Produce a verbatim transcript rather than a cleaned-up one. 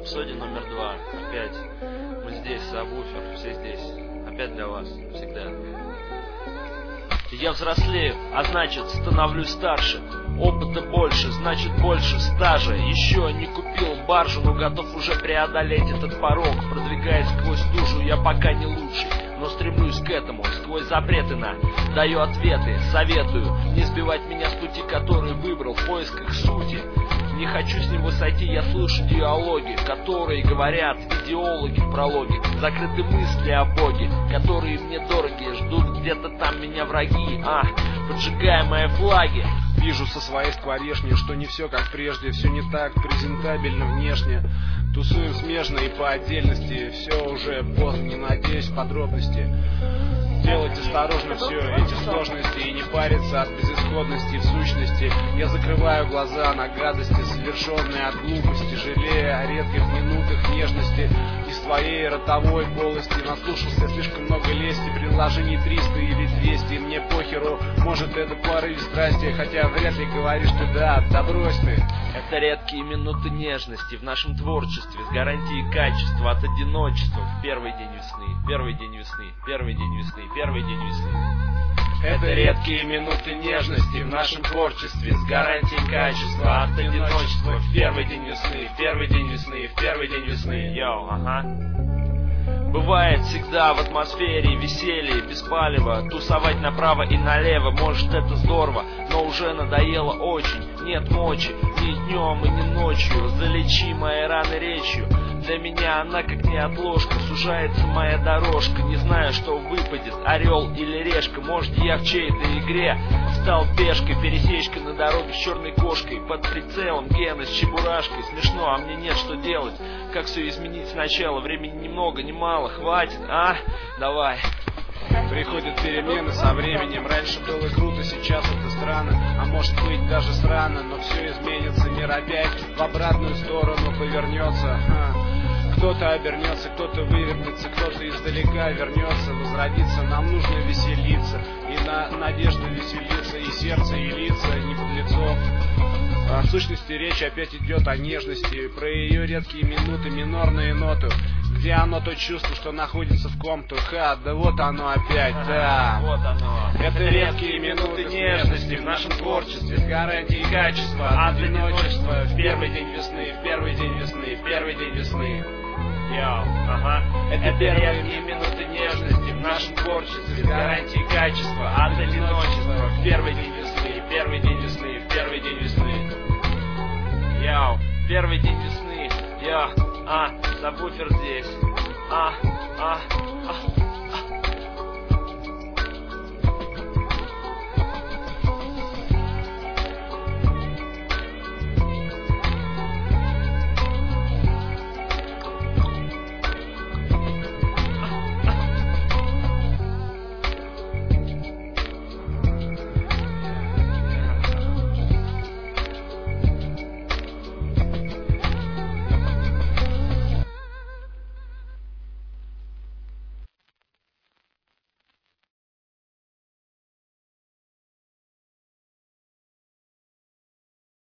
Рапсодия номер два. Опять мы здесь, сабвуфер, все здесь. Опять для вас, всегда. Я взрослею, а значит становлюсь старше. Опыта больше, значит больше стажа. Еще не купил баржу, но готов уже преодолеть этот порог. Продвигаясь сквозь лужу, я пока не лучший, но стремлюсь к этому, сквозь запреты на даю ответы, советую не сбивать меня с пути, который выбрал в поисках сути. Не хочу с него сойти, я слышу диалоги, которые говорят идеологи в прологе. Закрыты мысли о Боге, которые мне дороги, ждут где-то там меня враги, а, поджигая мои флаги. Вижу со своей скворечни, что не все как прежде, все не так презентабельно внешне. Тусуем смежно и по отдельности, все уже поздно, не надеюсь в подробности. Делать осторожно все эти сложности и не париться от безысходности. В сущности я закрываю глаза на гадости, совершенные от глупости, жалея о редких минутах нежности. Из своей ротовой полости наслушался слишком много лести, предложений триста или двести. Мне похеру, может это порыв страсти, хотя вряд ли говоришь ты да, да брось ты. Это редкие минуты нежности в нашем творчестве с гарантией качества от одиночества. В первый день весны, первый день весны, первый день весны, первый день весны. Это редкие минуты нежности в нашем творчестве с гарантией качества от одиночества. В первый день весны, в первый день весны, в первый день весны. Йоу, ага. Бывает всегда в атмосфере веселье, без палева, тусовать направо и налево, может это здорово, но уже надоело очень. Нет мочи ни днем и ни ночью, залечи мои раны речью. Для меня она как неотложка, сужается моя дорожка. Не знаю, что выпадет, орел или решка. Может, я в чьей-то игре стал пешкой, пересечкой на дороге с черной кошкой, под прицелом Гена с чебурашкой. Смешно, а мне нет что делать. Как все изменить сначала? Времени немного, не мало, хватит, а? Давай. Приходят перемены со временем. Раньше было круто, сейчас это странно. А может быть даже срано, но все изменится. Мир опять в обратную сторону повернется. Ха. Кто-то обернется, кто-то вывернется, кто-то издалека вернется, возродится. Нам нужно веселиться, и на надежду веселиться, и сердце, и лица, не подлецов. В сущности речь опять идет о нежности, про ее редкие минуты, минорные ноты. Где оно, то чувство, что находится в ком-то. Ха, да вот оно опять, да. Вот оно. Это редкие минуты нежности в нашем творчестве с гарантией качества от одиночества. В первый день весны, в первый день весны, в первый день весны. Йоу, ага. Это редкие минуты нежности в нашем творчестве с гарантией качества от одиночества. В первый день весны, в первый день весны, в первый день весны. Йоу, первый день весны. Йоу, а, сабвуфер здесь. А, а, а.